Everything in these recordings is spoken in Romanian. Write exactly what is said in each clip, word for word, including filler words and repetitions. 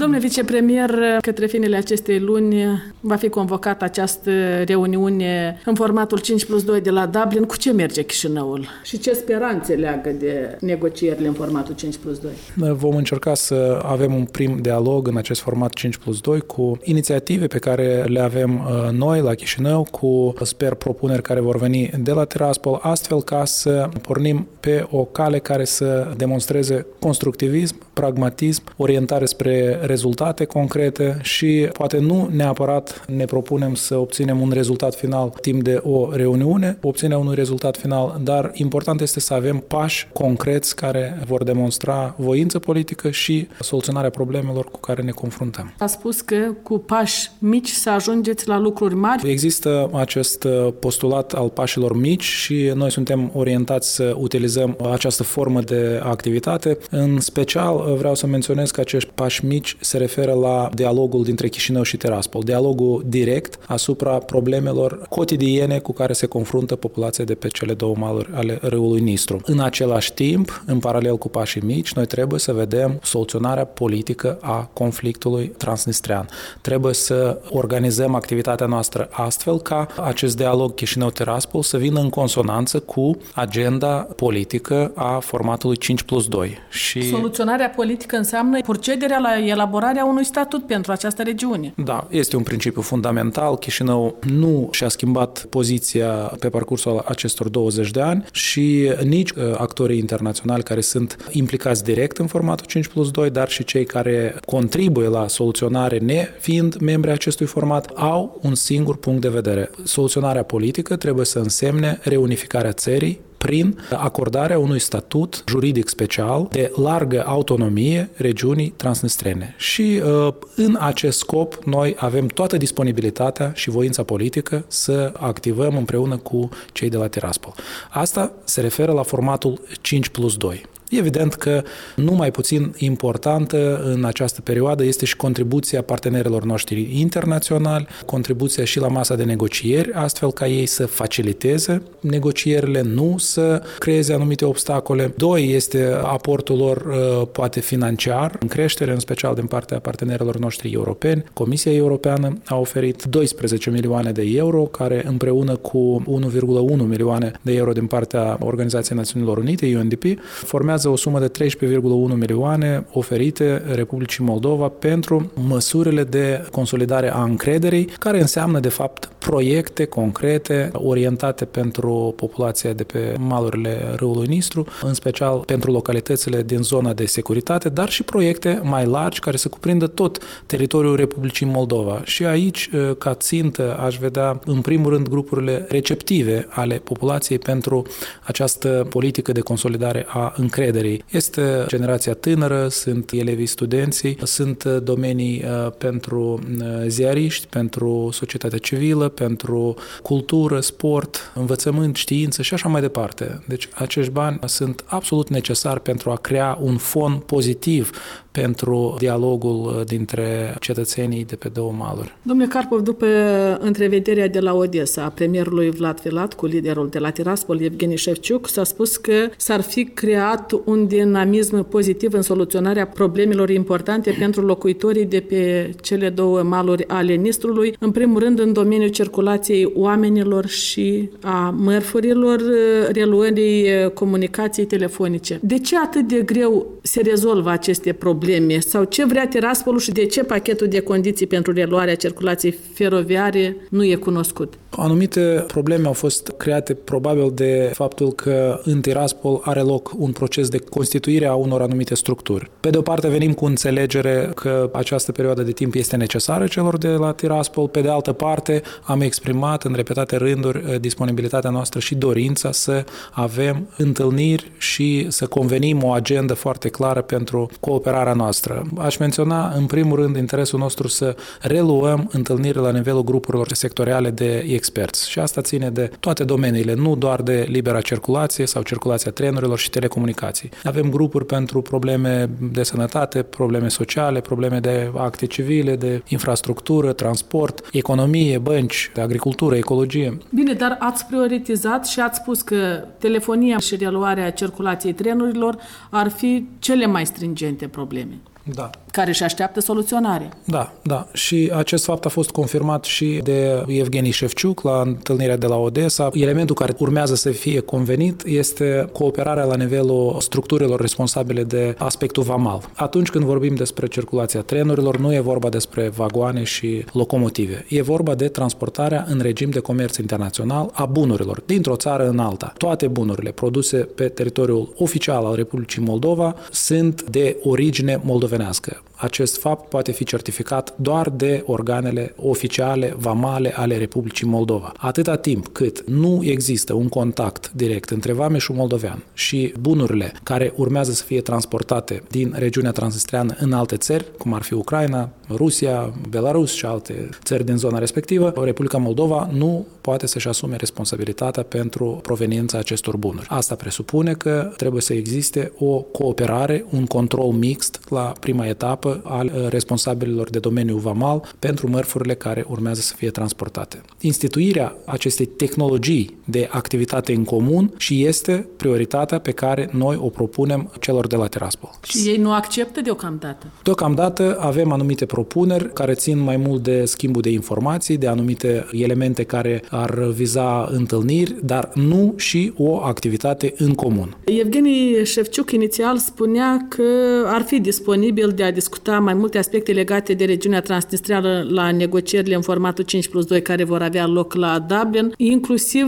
Domnule vicepremier, către finele acestei luni va fi convocată această reuniune în formatul cinci plus doi de la Dublin. Cu ce merge Chișinăul? Și ce speranțe leagă de negocierile în formatul cinci plus doi? Vom încerca să avem un prim dialog în acest format cinci plus doi cu inițiative pe care le avem noi la Chișinău, cu, sper, propuneri care vor veni de la Tiraspol, astfel ca să pornim pe o cale care să demonstreze constructivism, pragmatism, orientare spre rezultate concrete și poate nu neapărat ne propunem să obținem un rezultat final timp de o reuniune, obținerea unui rezultat final, dar important este să avem pași concreți care vor demonstra voință politică și soluționarea problemelor cu care ne confruntăm. A spus că cu pași mici să ajungeți la lucruri mari. Există acest postulat al pașilor mici și noi suntem orientați să utilizăm această formă de activitate. În special vreau să menționez că acești pași mici se referă la dialogul dintre Chișinău și Tiraspol, dialogul direct asupra problemelor cotidiene cu care se confruntă populația de pe cele două maluri ale râului Nistru. În același timp, în paralel cu pașii mici, noi trebuie să vedem soluționarea politică a conflictului transnistrean. Trebuie să organizăm activitatea noastră astfel ca acest dialog Chișinău-Tiraspol să vină în consonanță cu agenda politică a formatului cinci plus doi. Și soluționarea politică înseamnă procederea la elaborarea unui statut pentru această regiune. Da, este un principiu fundamental. Chișinău nu și-a schimbat poziția pe parcursul acestor douăzeci de ani și nici actorii internaționali care sunt implicați direct în formatul cinci plus doi, dar și cei care contribuie la soluționare nefiind membri acestui format, au un singur punct de vedere. Soluționarea politică trebuie să însemne reunificarea țării prin acordarea unui statut juridic special de largă autonomie regiunii transnistrene. Și în acest scop noi avem toată disponibilitatea și voința politică să activăm împreună cu cei de la Tiraspol. Asta se referă la formatul cinci plus doi. Evident că nu mai puțin importantă în această perioadă este și contribuția partenerilor noștri internaționali, contribuția și la masa de negocieri, astfel ca ei să faciliteze negocierile, nu să creeze anumite obstacole. Doi, este aportul lor poate financiar, în creștere, în special din partea partenerilor noștri europeni. Comisia Europeană a oferit doisprezece milioane de euro, care împreună cu unu virgulă unu milioane de euro din partea Organizației Națiunilor Unite, U N D P, formează o sumă de treisprezece virgulă unu milioane oferite Republicii Moldova pentru măsurile de consolidare a încrederii, care înseamnă, de fapt, proiecte concrete orientate pentru populația de pe malurile râului Nistru, în special pentru localitățile din zona de securitate, dar și proiecte mai largi care să cuprindă tot teritoriul Republicii Moldova. Și aici, ca țintă, aș vedea, în primul rând, grupurile receptive ale populației pentru această politică de consolidare a încrederii. Este generația tânără, sunt elevii studenții, sunt domenii pentru ziariști, pentru societatea civilă, pentru cultură, sport, învățământ, știință și așa mai departe. Deci acești bani sunt absolut necesari pentru a crea un fond pozitiv pentru dialogul dintre cetățenii de pe două maluri. Domnule Karpov, după întrevederea de la Odessa a premierului Vlad Filat cu liderul de la Tiraspol, Evgeni Șefciuc, s-a spus că s-ar fi creat un dinamism pozitiv în soluționarea problemelor importante pentru locuitorii de pe cele două maluri ale Nistrului, în primul rând în domeniul circulației oamenilor și a mărfurilor, reluării comunicației telefonice. De ce atât de greu se rezolvă aceste probleme? Sau ce vrea Tiraspolul și de ce pachetul de condiții pentru reluarea circulației feroviare nu e cunoscut? Anumite probleme au fost create probabil de faptul că în Tiraspol are loc un proces de constituire a unor anumite structuri. Pe de o parte venim cu înțelegere că această perioadă de timp este necesară celor de la Tiraspol, pe de altă parte am exprimat în repetate rânduri disponibilitatea noastră și dorința să avem întâlniri și să convenim o agendă foarte clară pentru cooperarea noastră. Aș menționa în primul rând interesul nostru să reluăm întâlnirile la nivelul grupurilor sectoriale de experți și asta ține de toate domeniile, nu doar de libera circulație sau circulația trenurilor și telecomunicații. Avem grupuri pentru probleme de sănătate, probleme sociale, probleme de acte civile, de infrastructură, transport, economie, bănci, de agricultură, ecologie. Bine, dar ați prioritizat și ați spus că telefonia și reluarea circulației trenurilor ar fi cele mai stringente probleme. Da. care își așteaptă soluționare. Da, da. Și acest fapt a fost confirmat și de Evgeni Șefciuc la întâlnirea de la Odessa. Elementul care urmează să fie convenit este cooperarea la nivelul structurilor responsabile de aspectul vamal. Atunci când vorbim despre circulația trenurilor, nu e vorba despre vagoane și locomotive. E vorba de transportarea în regim de comerț internațional a bunurilor dintr-o țară în alta. Toate bunurile produse pe teritoriul oficial al Republicii Moldova sunt de origine moldovenească. Acest fapt poate fi certificat doar de organele oficiale, vamale ale Republicii Moldova. Atâta timp cât nu există un contact direct între vameșul moldovean și bunurile care urmează să fie transportate din regiunea transnistreană în alte țări, cum ar fi Ucraina, Rusia, Belarus și alte țări din zona respectivă, Republica Moldova nu poate să-și asume responsabilitatea pentru proveniența acestor bunuri. Asta presupune că trebuie să existe o cooperare, un control mixt la prima etapă al responsabililor de domeniul vamal pentru mărfurile care urmează să fie transportate. Instituirea acestei tehnologii de activitate în comun și este prioritatea pe care noi o propunem celor de la Tiraspol. Și ei nu acceptă deocamdată? Deocamdată avem anumite propuneri care țin mai mult de schimbul de informații, de anumite elemente care ar viza întâlniri, dar nu și o activitate în comun. Evgeni Șefciuc inițial spunea că ar fi disponibil de a discuta mai multe aspecte legate de regiunea transnistreană la negocierile în formatul cinci plus doi care vor avea loc la Dublin. Inclusiv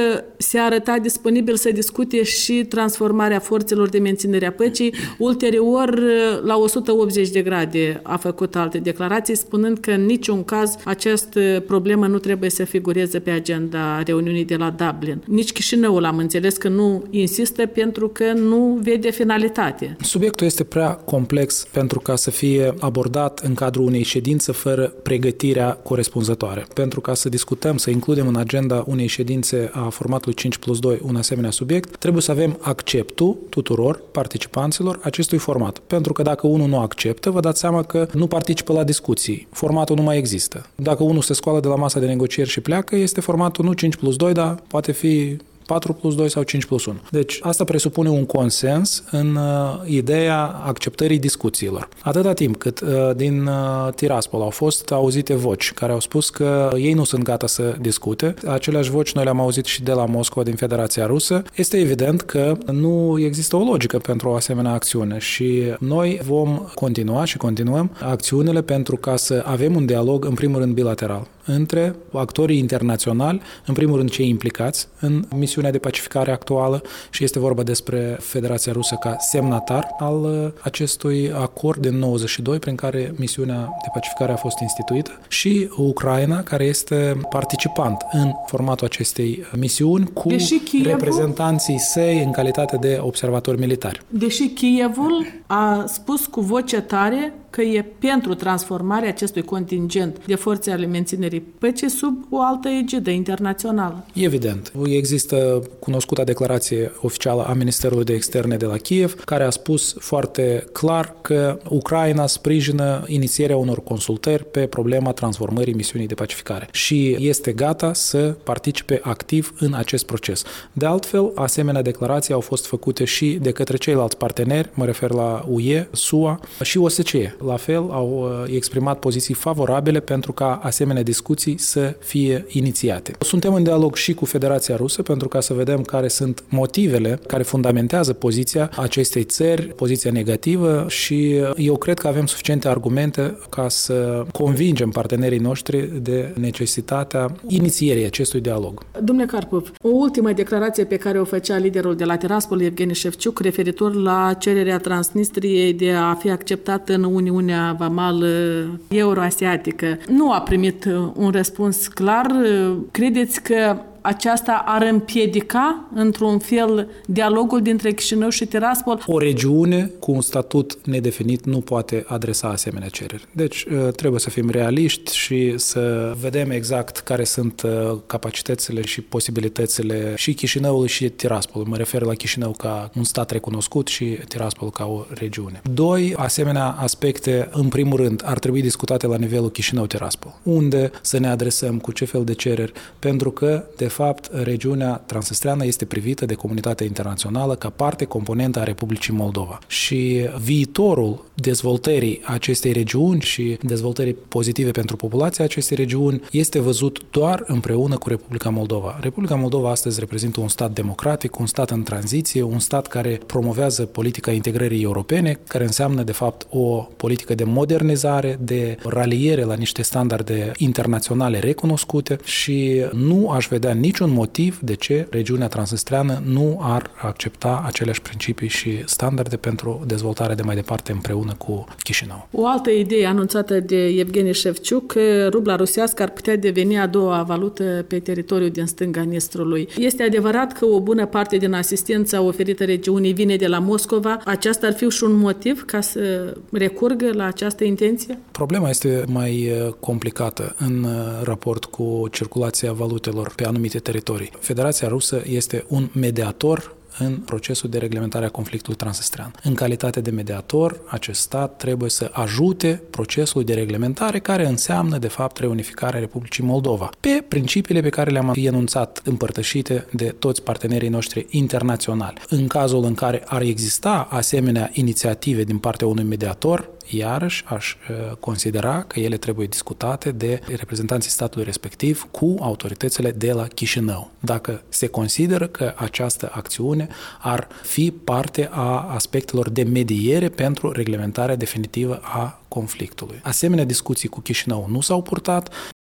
se arăta disponibil să discute și transformarea forțelor de menținere a păcii. Ulterior, la o sută optzeci de grade a făcut alte declarații, spunând că în niciun caz această problemă nu trebuie să figureze pe agenda reuniunii de la Dublin. Nici Chișinăul am înțeles că nu insistă pentru că nu vede finalitate. Subiectul este prea complex pentru ca să fie abordat în cadrul unei ședințe fără pregătirea corespunzătoare. Pentru ca să discutăm, să includem în agenda unei ședințe a formatului cinci plus doi un asemenea subiect, trebuie să avem acceptul tuturor participanților acestui format. Pentru că dacă unul nu acceptă, vă dați seama că nu participă la discuții. Formatul nu mai există. Dacă unul se scoală de la masa de negocieri și pleacă, este formatul nu cinci plus doi, dar poate fi patru plus doi sau cinci plus unu. Deci asta presupune un consens în uh, ideea acceptării discuțiilor. Atâta timp cât uh, din uh, Tiraspol au fost auzite voci care au spus că ei nu sunt gata să discute, aceleași voci noi le-am auzit și de la Moscova, din Federația Rusă, este evident că nu există o logică pentru o asemenea acțiune și noi vom continua și continuăm acțiunile pentru ca să avem un dialog, în primul rând bilateral, între actorii internaționali, în primul rând cei implicați în misiunea de pacificare actuală și este vorba despre Federația Rusă ca semnatar al acestui acord din nouăzeci și doi prin care misiunea de pacificare a fost instituită și Ucraina care este participant în formatul acestei misiuni cu Kievul, reprezentanții săi în calitate de observatori militari. Deși Kievul a spus cu voce tare că e pentru transformarea acestui contingent de forțe ale menținerii păcii sub o altă egidă internațională. Evident. Există cunoscuta declarație oficială a Ministerului de Externe de la Kiev, care a spus foarte clar că Ucraina sprijină inițierea unor consultări pe problema transformării misiunii de pacificare și este gata să participe activ în acest proces. De altfel, asemenea declarații au fost făcute și de către ceilalți parteneri, mă refer la U E, S U A și O S C E. La fel, au exprimat poziții favorabile pentru ca asemenea discuții să fie inițiate. Suntem în dialog și cu Federația Rusă pentru ca să vedem care sunt motivele care fundamentează poziția acestei țări, poziția negativă și eu cred că avem suficiente argumente ca să convingem partenerii noștri de necesitatea inițierii acestui dialog. Domnule Karpov, o ultimă declarație pe care o făcea liderul de la Tiraspol, Evgeni Șefciuc, referitor la cererea Transnistriei de a fi acceptat în Uniunea Vamală Euroasiatică, nu a primit un răspuns clar. Credeți că aceasta ar împiedica, într-un fel, dialogul dintre Chișinău și Tiraspol? O regiune cu un statut nedefinit nu poate adresa asemenea cereri. Deci trebuie să fim realiști și să vedem exact care sunt capacitățile și posibilitățile și Chișinăului și Tiraspol. Mă refer la Chișinău ca un stat recunoscut și Tiraspol ca o regiune. Doi asemenea aspecte, în primul rând, ar trebui discutate la nivelul Chișinău-Tiraspol. Unde să ne adresăm, cu ce fel de cereri, pentru că, de fapt, regiunea transnistreană este privită de comunitatea internațională ca parte componentă a Republicii Moldova. Și viitorul dezvoltării acestei regiuni și dezvoltării pozitive pentru populația acestei regiuni este văzut doar împreună cu Republica Moldova. Republica Moldova astăzi reprezintă un stat democratic, un stat în tranziție, un stat care promovează politica integrării europene, care înseamnă, de fapt, o politică de modernizare, de raliere la niște standarde internaționale recunoscute și nu aș vedea niciun motiv de ce regiunea transnistreană nu ar accepta aceleași principii și standarde pentru dezvoltare de mai departe împreună cu Chișinău. O altă idee anunțată de Evgeni Șefciuc, rubla rusească ar putea deveni a doua valută pe teritoriul din stânga Nistrului. Este adevărat că o bună parte din asistența oferită regiunii vine de la Moscova. Aceasta ar fi și un motiv ca să recurgă la această intenție? Problema este mai complicată în raport cu circulația valutelor pe anumite teritorii. Federația Rusă este un mediator în procesul de reglementare a conflictului transnistrean. În calitate de mediator, acest stat trebuie să ajute procesul de reglementare care înseamnă, de fapt, reunificarea Republicii Moldova, pe principiile pe care le-am enunțat, împărtășite de toți partenerii noștri internaționali. În cazul în care ar exista asemenea inițiative din partea unui mediator, iarăși aș considera că ele trebuie discutate de reprezentanții statului respectiv cu autoritățile de la Chișinău. Dacă se consideră că această acțiune ar fi parte a aspectelor de mediere pentru reglementarea definitivă a conflictului. Asemenea discuții cu Chișinău nu s-au purtat.